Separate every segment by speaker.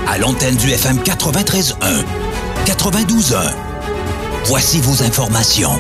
Speaker 1: à l'antenne du FM 93.1, 92.1. Voici vos informations.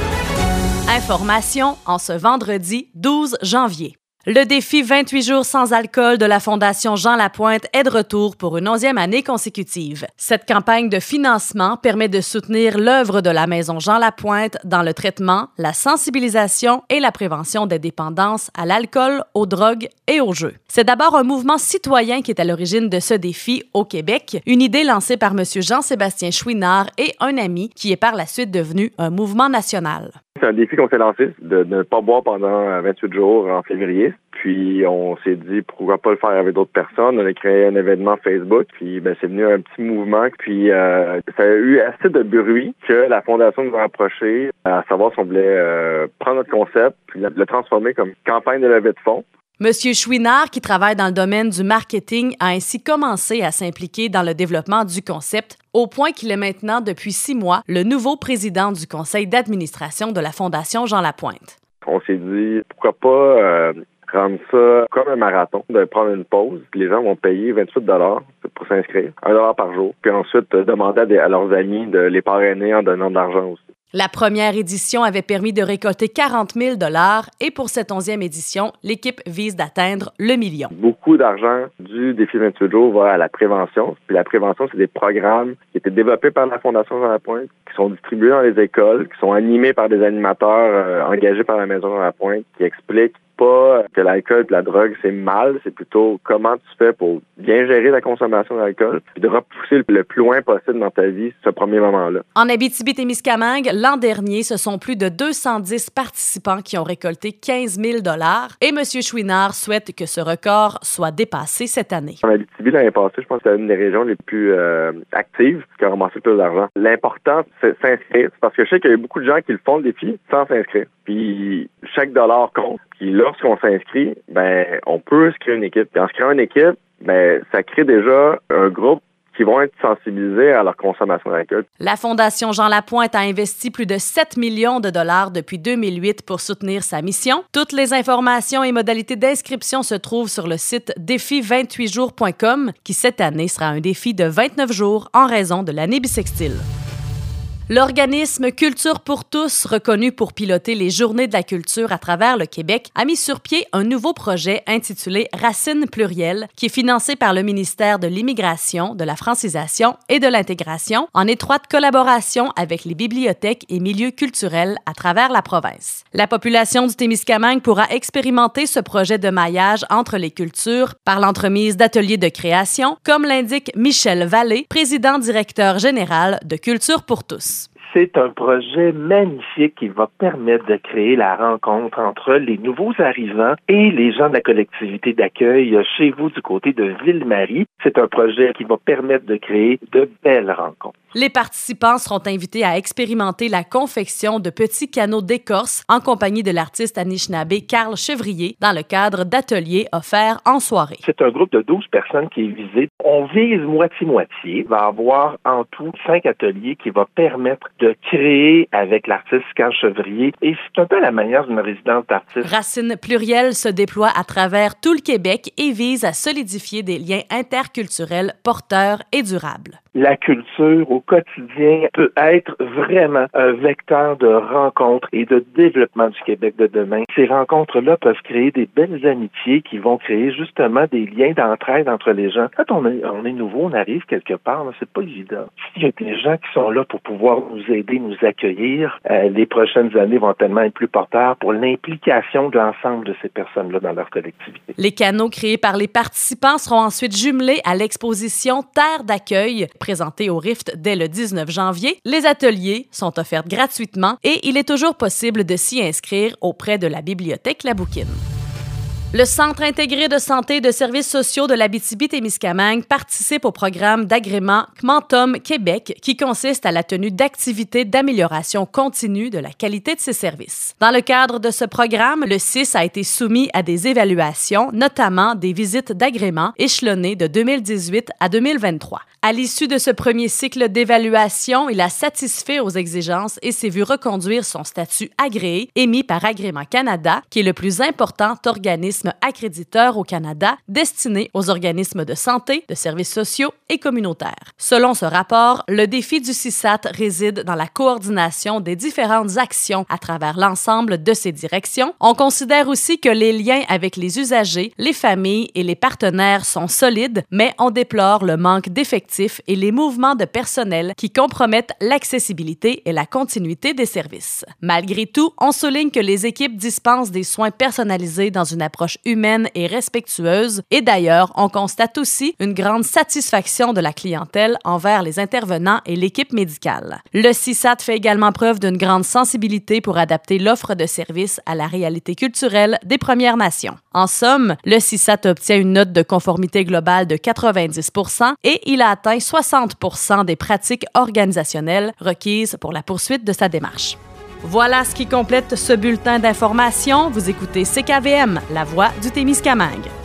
Speaker 2: Informations en ce vendredi 12 janvier. Le défi 28 jours sans alcool de la Fondation Jean Lapointe est de retour pour une 11e année consécutive. Cette campagne de financement permet de soutenir l'œuvre de la Maison Jean Lapointe dans le traitement, la sensibilisation et la prévention des dépendances à l'alcool, aux drogues et aux jeux. C'est d'abord un mouvement citoyen qui est à l'origine de ce défi au Québec, une idée lancée par M. Jean-Sébastien Chouinard et un ami qui est par la suite devenu un mouvement national.
Speaker 3: C'est un défi qu'on s'est lancé de ne pas boire pendant 28 jours en février. Puis on s'est dit pourquoi pas le faire avec d'autres personnes. On a créé un événement Facebook, puis c'est venu un petit mouvement. Puis ça a eu assez de bruit que la Fondation nous a approché à savoir si on voulait prendre notre concept puis le transformer comme campagne de levée de fonds.
Speaker 2: Monsieur Chouinard, qui travaille dans le domaine du marketing, a ainsi commencé à s'impliquer dans le développement du concept, au point qu'il est maintenant, depuis 6 mois, le nouveau président du conseil d'administration de la Fondation Jean Lapointe.
Speaker 3: On s'est dit, pourquoi pas rendre ça comme un marathon, de prendre une pause, puis les gens vont payer 28 $ pour s'inscrire, 1 $ par jour, puis ensuite demander à leurs amis de les parrainer en donnant de l'argent aussi.
Speaker 2: La première édition avait permis de récolter 40 000 $ et pour cette 11e édition, l'équipe vise d'atteindre le million.
Speaker 3: Beaucoup d'argent du défi 28 jours va à la prévention. Puis la prévention, c'est des programmes qui étaient développés par la Fondation Jean Lapointe, qui sont distribués dans les écoles, qui sont animés par des animateurs engagés par la Maison Jean Lapointe, qui expliquent pas que l'alcool et la drogue, c'est mal, c'est plutôt comment tu fais pour bien gérer la consommation d'alcool puis de repousser le plus loin possible dans ta vie ce premier moment-là.
Speaker 2: En Abitibi-Témiscamingue, l'an dernier, ce sont plus de 210 participants qui ont récolté 15 000 $ et M. Chouinard souhaite que ce record soit dépassé cette année.
Speaker 3: En Abitibi, l'année passée, je pense que c'est une des régions les plus actives qui a ramassé le plus d'argent. L'important, c'est s'inscrire, parce que je sais qu'il y a beaucoup de gens qui le font le défi sans s'inscrire. Puis chaque dollar compte. Puis lorsqu'on s'inscrit, on peut se créer une équipe. Puis en se créant une équipe, ça crée déjà un groupe qui vont être sensibilisés à leur consommation d'alcool.
Speaker 2: La Fondation Jean Lapointe a investi plus de 7 millions de dollars depuis 2008 pour soutenir sa mission. Toutes les informations et modalités d'inscription se trouvent sur le site défi28jours.com, qui cette année sera un défi de 29 jours en raison de l'année bissextile. L'organisme Culture pour tous, reconnu pour piloter les Journées de la culture à travers le Québec, a mis sur pied un nouveau projet intitulé Racines plurielles, qui est financé par le ministère de l'Immigration, de la Francisation et de l'Intégration, en étroite collaboration avec les bibliothèques et milieux culturels à travers la province. La population du Témiscamingue pourra expérimenter ce projet de maillage entre les cultures par l'entremise d'ateliers de création, comme l'indique Michel Vallée, président-directeur général de Culture pour tous.
Speaker 4: C'est un projet magnifique qui va permettre de créer la rencontre entre les nouveaux arrivants et les gens de la collectivité d'accueil chez vous du côté de Ville-Marie. C'est un projet qui va permettre de créer de belles rencontres.
Speaker 2: Les participants seront invités à expérimenter la confection de petits canaux d'écorce en compagnie de l'artiste anishinabé Carl Chevrier dans le cadre d'ateliers offerts en soirée.
Speaker 4: C'est un groupe de 12 personnes qui est visé. On vise moitié-moitié. Il va y avoir en tout 5 ateliers qui vont permettre de créer avec l'artiste Carl Chevrier. Et c'est un peu à la manière d'une résidence d'artiste.
Speaker 2: Racines plurielles se déploie à travers tout le Québec et vise à solidifier des liens interculturels porteurs et durables.
Speaker 4: La culture au quotidien peut être vraiment un vecteur de rencontres et de développement du Québec de demain. Ces rencontres-là peuvent créer des belles amitiés qui vont créer justement des liens d'entraide entre les gens. Quand on est nouveau, on arrive quelque part, là, c'est pas évident. S'il y a des gens qui sont là pour pouvoir nous aider, nous accueillir, les prochaines années vont tellement être plus porteurs pour l'implication de l'ensemble de ces personnes-là dans leur collectivité.
Speaker 2: Les canaux créés par les participants seront ensuite jumelés à l'exposition Terre d'accueil, présentée au Rift dès le 19 janvier. Les ateliers sont offerts gratuitement et il est toujours possible de s'y inscrire auprès de la bibliothèque La Bouquine. Le Centre intégré de santé et de services sociaux de l'Abitibi-Témiscamingue participe au programme d'agrément Quantum Québec qui consiste à la tenue d'activités d'amélioration continue de la qualité de ses services. Dans le cadre de ce programme, le CIS a été soumis à des évaluations, notamment des visites d'agrément échelonnées de 2018 à 2023. À l'issue de ce premier cycle d'évaluation, il a satisfait aux exigences et s'est vu reconduire son statut agréé émis par Agrément Canada, qui est le plus important organisme organisme accréditeur au Canada destiné aux organismes de santé, de services sociaux et communautaires. Selon ce rapport, le défi du CISAT réside dans la coordination des différentes actions à travers l'ensemble de ces directions. On considère aussi que les liens avec les usagers, les familles et les partenaires sont solides, mais on déplore le manque d'effectifs et les mouvements de personnel qui compromettent l'accessibilité et la continuité des services. Malgré tout, on souligne que les équipes dispensent des soins personnalisés dans une approche humaine et respectueuse et d'ailleurs, on constate aussi une grande satisfaction de la clientèle envers les intervenants et l'équipe médicale. Le CISAT fait également preuve d'une grande sensibilité pour adapter l'offre de services à la réalité culturelle des Premières Nations. En somme, le CISAT obtient une note de conformité globale de 90% et il a atteint 60% des pratiques organisationnelles requises pour la poursuite de sa démarche. Voilà ce qui complète ce bulletin d'information. Vous écoutez CKVM, la voix du Témiscamingue.